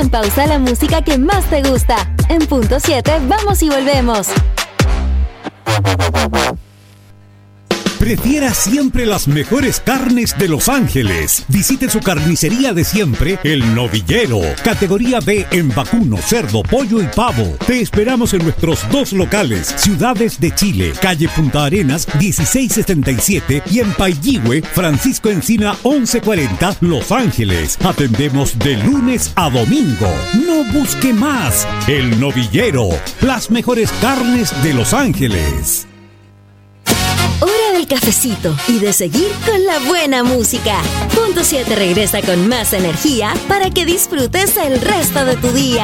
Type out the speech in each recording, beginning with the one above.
en pausa la música que más te gusta. En punto 7, vamos y volvemos. Prefiera siempre las mejores carnes de Los Ángeles. Visite su carnicería de siempre, El Novillero. Categoría B en vacuno, cerdo, pollo y pavo. Te esperamos en nuestros 2 locales, Ciudades de Chile, calle Punta Arenas 1677 y en Pailligüe, Francisco Encina 1140, Los Ángeles. Atendemos de lunes a domingo. No busque más. El Novillero, las mejores carnes de Los Ángeles. Hora del cafecito y de seguir con la buena música. Punto 7 regresa con más energía para que disfrutes el resto de tu día.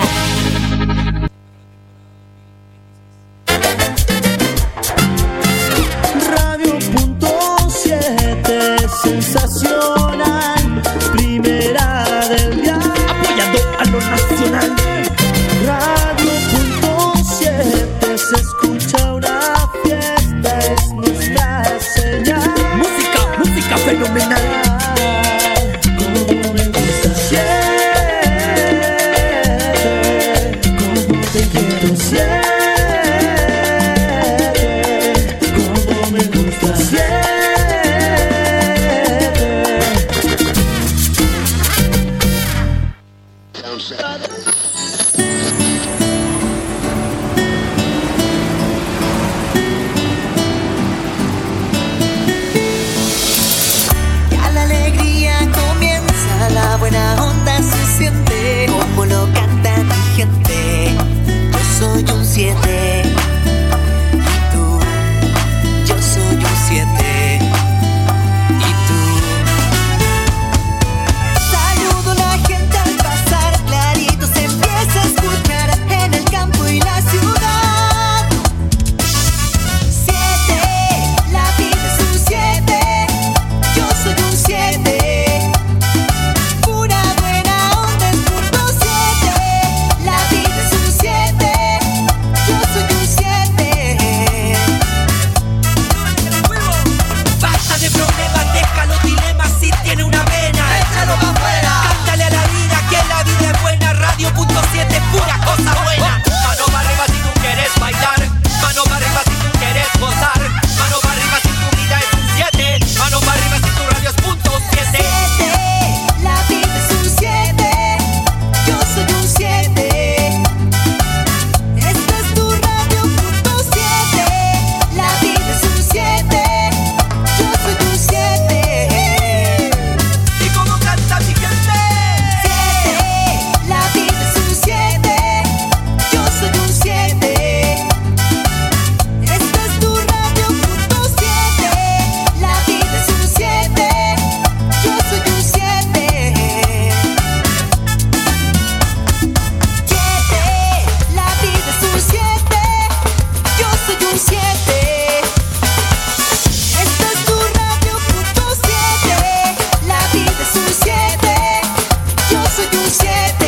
Radio Punto 7, sensacional, primera del día, apoyando a lo nacional. Radio Punto 7, se escucha una fiesta, es nuestra señal. Música fenomenal. Como me gusta siete, como te quiero siete, como me gusta siete. Ya la alegría comienza, la buena onda se siente, como lo canta mi gente. Yo soy un 7 y tú, yo soy un 7 y tú. Saludo a la gente al pasar, clarito se empieza a escuchar en el campo y la ciudad. 7, la vida es un 7, yo soy un 7. Pura buena onda es punto 7, la vida es un 7, yo soy un 7. Basta de problemas, deja los dilemas, si tiene una vena, échalo pa' afuera. Cántale a la vida que la vida es buena. Radio punto 7, pura cosa buena. Mano para arriba si tú quieres bailar, mano para arriba si tú quieres gozar, mano para arriba si tu vida es un 7, mano para arriba si tu radio es punto 7. 7, la vida es un 7, yo soy un 7. Esta es tu radio punto 7, la vida es un 7, yo soy un 7. ¿Y cómo canta mi gente? 7, la vida es un 7, yo soy un 7. Esta es tu radio punto 7, la vida es un 7, yo soy un 7. 7, la vida es un 7, yo soy un 7. Esta es tu radio punto 7, la vida es un 7, yo soy un 7.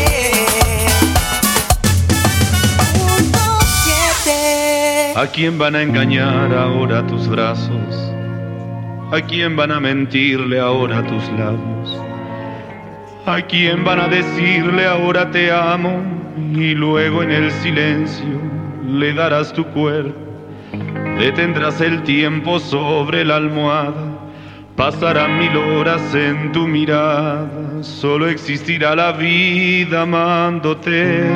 Punto 7. ¿A quién van a engañar ahora tus brazos? ¿A quién van a mentirle ahora tus labios? ¿A quién van a decirle ahora te amo? Y luego en el silencio le darás tu cuerpo. Detendrás el tiempo sobre la almohada. Pasarán 1000 horas en tu mirada. Solo existirá la vida amándote.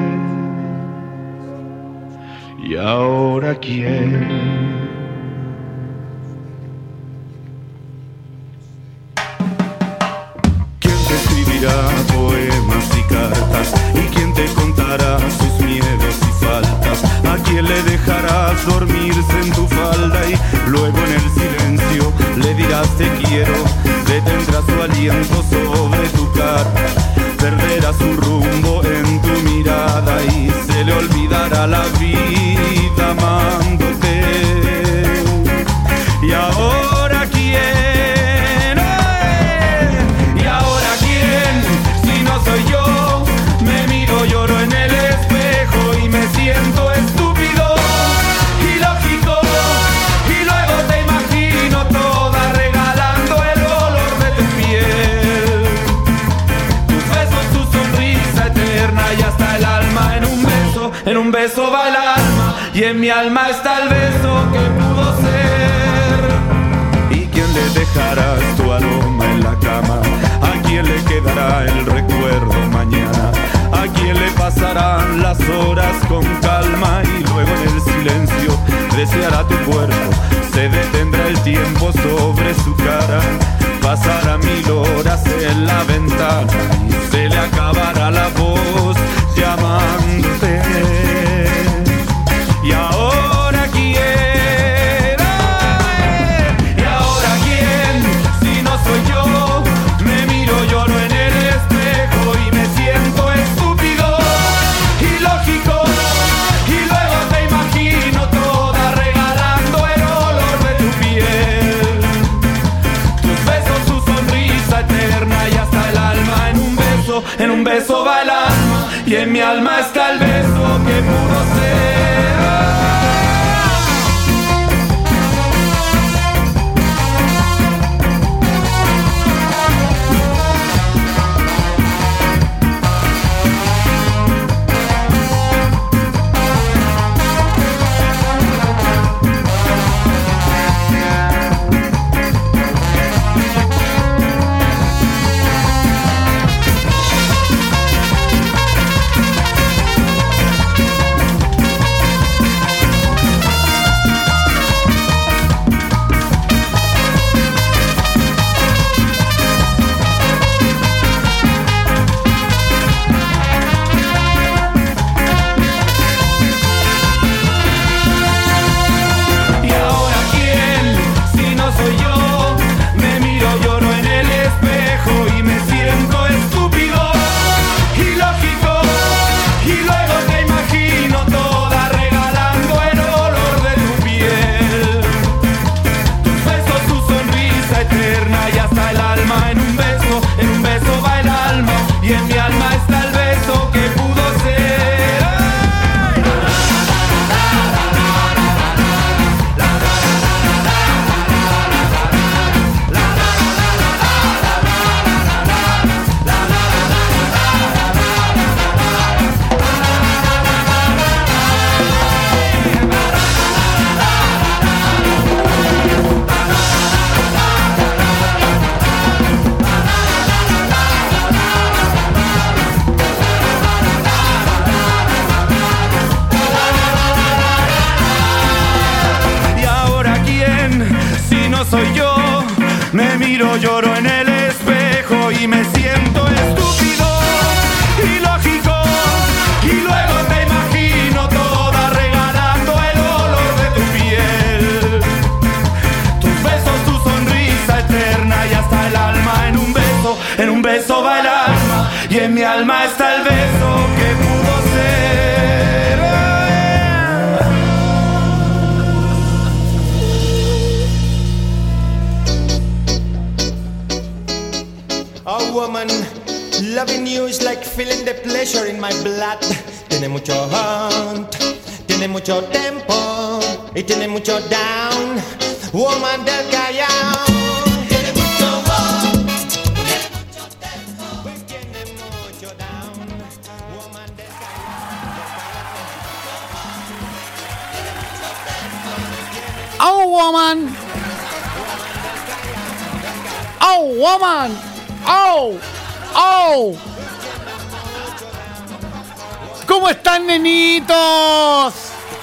¿Y ahora quién? ¿Quién te escribirá poemas y cartas? ¿Y quién te contará sus miedos y faltas? ¿A quién le dejarás dormirse en tu falda? Y luego en el silencio le dirás te quiero. Detendrás su aliento sobre tu cara. Perderás un rumbo en tu mirada y se le olvidará la vida amándote. ¿Y ahora quién? ¿Y ahora quién? Si no soy yo, me miro, lloro en el espejo y me siento estúpido, ilógico, y luego te imagino toda regalando el olor de tu piel, tus besos, tu sonrisa eterna. beso va el alma y en mi alma está el beso que pudo ser. ¿Y quién le dejará tu aroma en la cama? ¿A quién le quedará el recuerdo mañana? ¿A quién le pasarán las horas con calma? Y luego en el silencio deseará tu cuerpo. Se detendrá el tiempo sobre su cara. Pasará 1000 horas en la ventana y se le acabará la voz llamándote. Y ahora quién, y ahora quién, si no soy yo. Me miro, lloro en el espejo y me siento estúpido, ilógico. Y luego te imagino toda regalando el olor de tu piel, tus besos, tu sonrisa eterna y hasta el alma. En un beso va el alma y en mi alma está el beso que pudo ser. Lloro en el espejo y me siento estúpido, ilógico. Y luego te imagino toda regalando el olor de tu piel, tus besos, tu sonrisa eterna y hasta el alma. En un beso va el alma y en mi alma está el beso que pudo ser. Oh woman, loving you is like feeling the pleasure in my blood. Tiene mucho hunt, tiene mucho tempo y tiene mucho down. Woman del Callao. Tiene mucho hunt, tiene mucho tempo y tiene mucho down. Woman del Callao. Oh woman. Oh woman. ¡Oh! ¡Oh! ¿Cómo están, nenitos?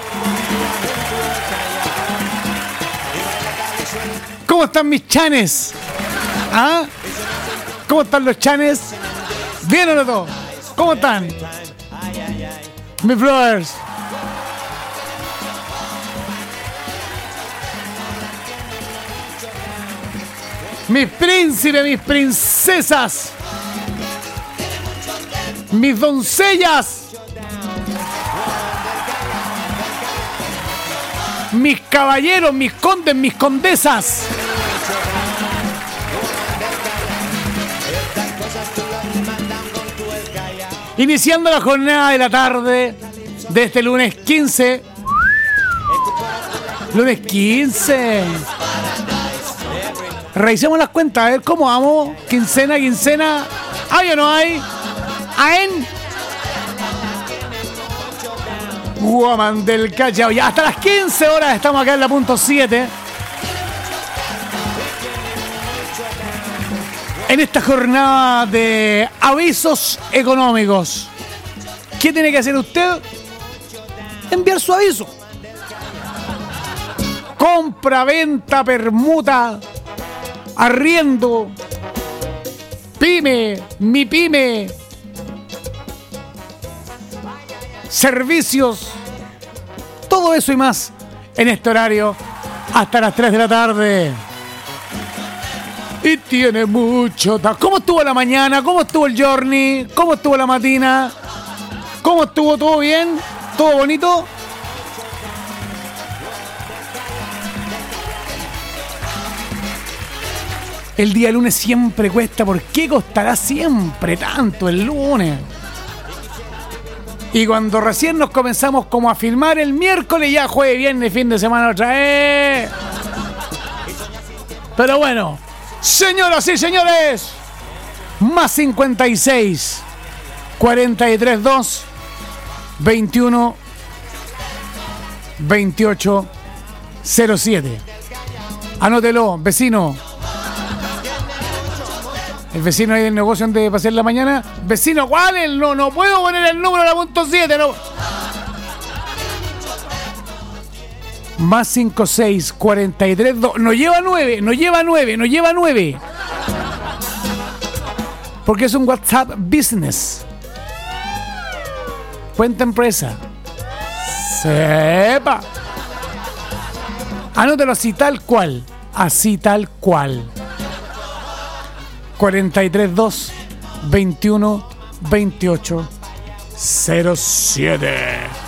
¿Cómo están mis chanes? ¿Ah? ¿Cómo están los chanes? ¿Bien o no todo? ¿Cómo están? Mis brothers. Mis príncipes, mis princesas, mis doncellas, mis caballeros, mis condes, mis condesas. Iniciando la jornada de la tarde de este lunes 15. Lunes 15. Revisemos las cuentas, a ver cómo vamos. Quincena. ¿Hay o no hay? ¿Aen? Woman del Callao. Ya hasta las 15 horas estamos acá en la punto 7. En esta jornada de avisos económicos. ¿Qué tiene que hacer usted? Enviar su aviso. Compra, venta, permuta, arriendo, pyme, mi pyme, servicios, todo eso y más en este horario hasta las 3 de la tarde. Y tiene mucho... ¿Cómo estuvo la mañana? ¿Cómo estuvo el journey? ¿Cómo estuvo la matina? ¿Cómo estuvo? ¿Todo bien? ¿Todo bonito? El día lunes siempre cuesta. ¿Por qué costará siempre tanto el lunes? Y cuando recién nos comenzamos como a filmar el miércoles, ya jueves, viernes, fin de semana otra vez. Pero bueno, señoras y señores, más 56 43 2 21 28 07. Anótelo, vecino. El vecino ahí del negocio antes de pasar la mañana. Vecino, ¿cuál es? No puedo poner el número de la punto 7. No. Más 56 43 2. No lleva 9. Porque es un WhatsApp business. Cuenta empresa. Sepa. Anótalo así tal cual. 43 2 21 28 07.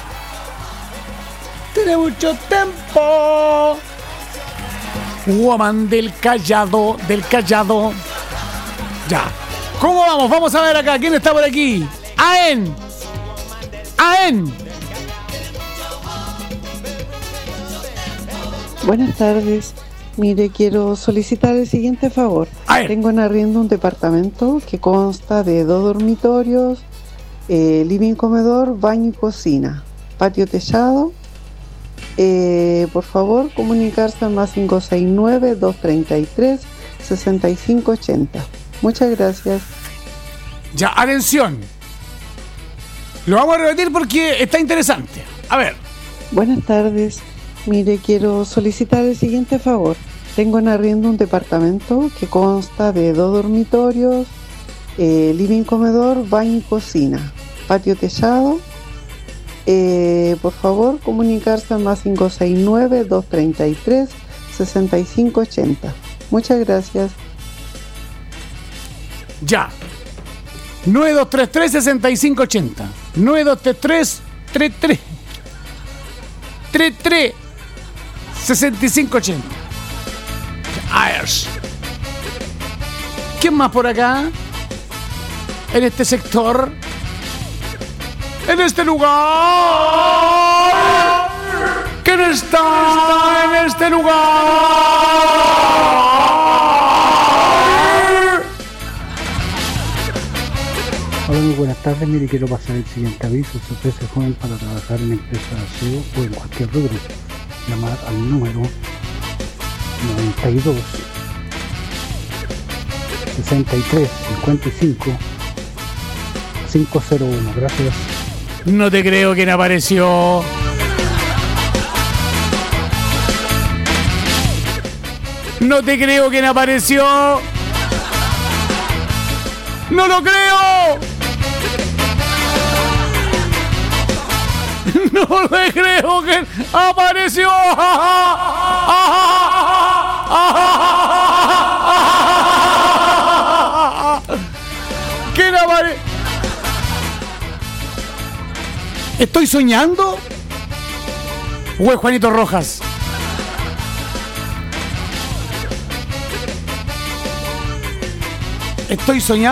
Tiene mucho tiempo. Woman del Callao. Ya. ¿Cómo vamos? Vamos a ver acá. ¿Quién está por aquí? Aen. Buenas tardes. Mire, quiero solicitar el siguiente favor. Tengo en arriendo un departamento que consta de 2 dormitorios, living, comedor, baño y cocina, patio techado. Por favor, comunicarse al más 569-233-6580. Muchas gracias. Ya, atención. Lo vamos a repetir porque está interesante. A ver. Buenas tardes. Mire, quiero solicitar el siguiente favor. Tengo en arriendo un departamento que consta de 2 dormitorios, living, comedor, baño y cocina, patio techado. Por favor, comunicarse al más 569-233-6580. Muchas gracias. Ya. 9233-6580. 9233-33. 6580. Ayers. ¿Quién más por acá? En este sector. En este lugar. ¿Quién está en este lugar? Hola, muy buenas tardes. Mire, quiero pasar el siguiente aviso. Se ofrece joven para trabajar en empresa de aseo o en cualquier rubro. Llamar al número 92 63 55 501. Gracias. No te creo. ¿Quién apareció? No te creo. ¿Quién apareció? ¡No lo creo! No le creo que apareció. ¿Quién apareció? ¿Estoy soñando? ¿O es Juanito Rojas? ¿Estoy soñando?